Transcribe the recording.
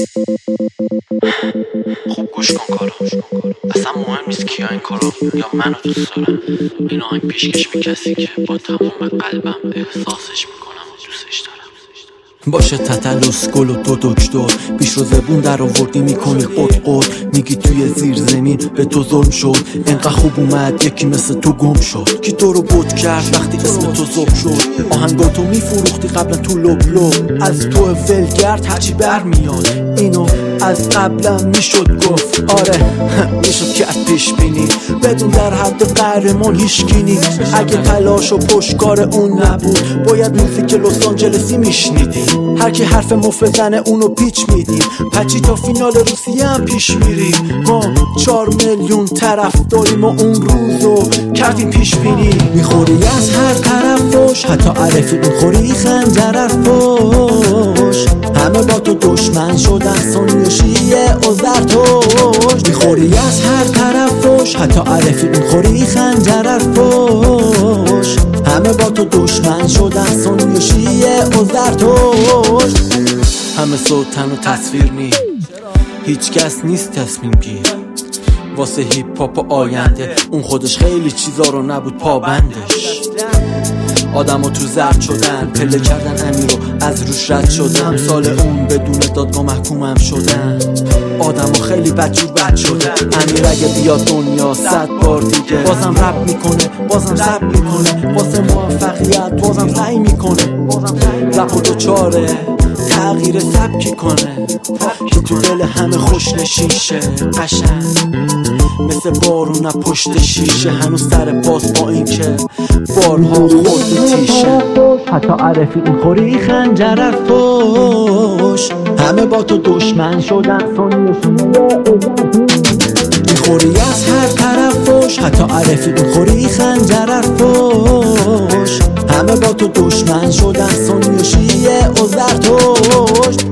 خوب گوش کن کارو، اصلا مهم نیست کیا این کارو یا منو دوست دارم. این آهنگ پیشکش به کسی که با تمام قلبم احساسش میکنم و دوستش دارم. باشه تتلوس گل و دو دکتر پیش رو زبون در آوردی میکنی قد میگی توی زیر زمین به تو ظلم شد. انقدر خوب اومد یکی مثل تو گم شد کی تو رو بود کرد وقتی اسم تو زب شد. آهنگاتو میفروختی قبلا تو لب از تو ولگرد هرچی برمیاد. اینو از قبلا میشد گفت آره میشد که از پیش بینی بدون در حد قهرمان هیشگینی. اگه تلاش و پشتکار اون نبود باید موزیک لس آنجلسی میشنیدی. هر کی حرف مفت بزنه اونو پیچ میدیم. پچی تا فینال روسیه هم پیش میریم. ما 4 میلیون طرف داریم و اون روزو کردیم پیش بینی. میخوری از هر طرفش حتی عرفی میخوری خنجر فوش. همه با تو دشمن شدن سنی و شیعه و زرتشت. میخوری از هر طرفش حتی عرفی میخوری خنجر فوش. همه با تو دشمن شدن سنی و شیعه و زرتشت. همه صوتن و تصویر نی هیچ کس نیست تصمیم گیر واسه هیپ هاپ و آینده. اون خودش خیلی چیزا رو نبود پابندش. آدمو تو زرد شدن پله کردن امیرو از روش رد شدن. سال اون بدون دادگاه محکومم شدن. آدمو خیلی بدجور بد شده. امیر اگه بیاد دنیا 100 بار دیگه بازم رپ میکنه بازم زب میکنه واسه موفقیت بازم سعی میکنه. رپ و دوچاره تغییر سبکی کنه که تو دل همه خوش نشیشه. قشنگ مثل بارون از پشت شیشه هنوز سر باز با این که بارها خورده تیشه. حتی عرفی میخوری خنجر فوش. همه با تو دشمن شدن سنی و شیعه. میخوری از هر طرفش حتی عرفی میخوری خنجر فوش. همه با تو دشمن شدن سنی و شیعه و زرتشت.